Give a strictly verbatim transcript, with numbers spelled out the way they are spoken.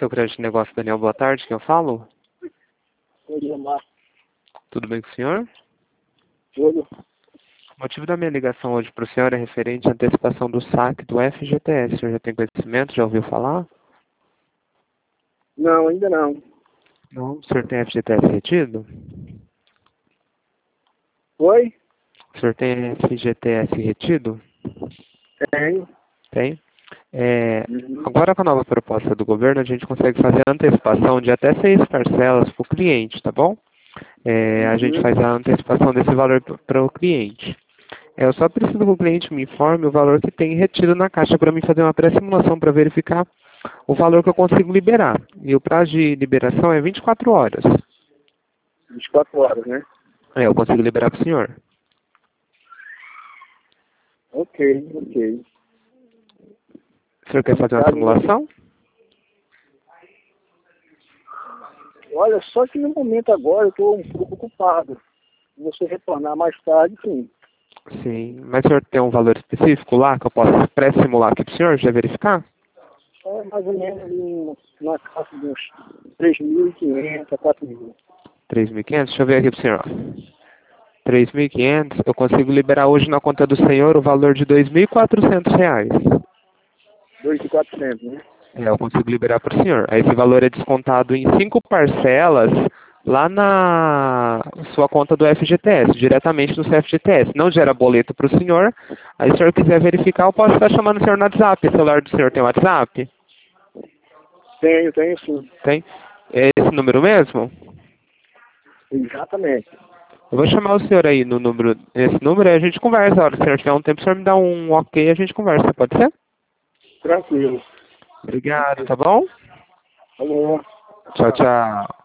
seu crédito de negócio, Daniel. Boa tarde, quem eu falo? Oi, Omar. Tudo bem com o senhor? Tudo. O motivo da minha ligação hoje para o senhor é referente à antecipação do saque do F G T S. O senhor já tem conhecimento? Já ouviu falar? Não, ainda não. Não. O senhor tem F G T S retido? Oi? O senhor tem F G T S retido? Tenho. Tem. É, Uhum. agora com a nova proposta do governo, a gente consegue fazer a antecipação de até seis parcelas para o cliente, tá bom? É, a gente Uhum. faz a antecipação desse valor para o cliente. É, eu só preciso que o cliente me informe o valor que tem retido na caixa para mim fazer uma pré-simulação para verificar o valor que eu consigo liberar. E o prazo de liberação é vinte e quatro horas. vinte e quatro horas, né? É, eu consigo liberar para o senhor. Ok, ok. O senhor quer No fazer uma caso, simulação? olha, só que no momento agora eu estou um pouco ocupado. Se você retornar mais tarde, sim. Sim. Mas o senhor tem um valor específico lá que eu possa pré-simular aqui para o senhor, já verificar? É mais ou menos ali na casa de uns três mil e quinhentos a quatro mil. três mil e quinhentos? Deixa eu ver aqui para o senhor. três mil e quinhentos, eu consigo liberar hoje na conta do senhor o valor de dois mil e quatrocentos reais. dois mil e quatrocentos, né? É, eu consigo liberar para o senhor. Aí esse valor é descontado em cinco parcelas lá na sua conta do F G T S, diretamente no seu F G T S. Não gera boleto para o senhor. Aí se o senhor quiser verificar, eu posso estar chamando o senhor no WhatsApp. O celular do senhor tem WhatsApp? Tenho, tenho sim. Tem? É esse número mesmo? Exatamente. Eu vou chamar o senhor aí no número, nesse número e a gente conversa. A hora que o senhor tiver um tempo, o senhor me dá um ok e a gente conversa, pode ser? Tranquilo. Obrigado, tá bom? Alô. Tchau, tchau.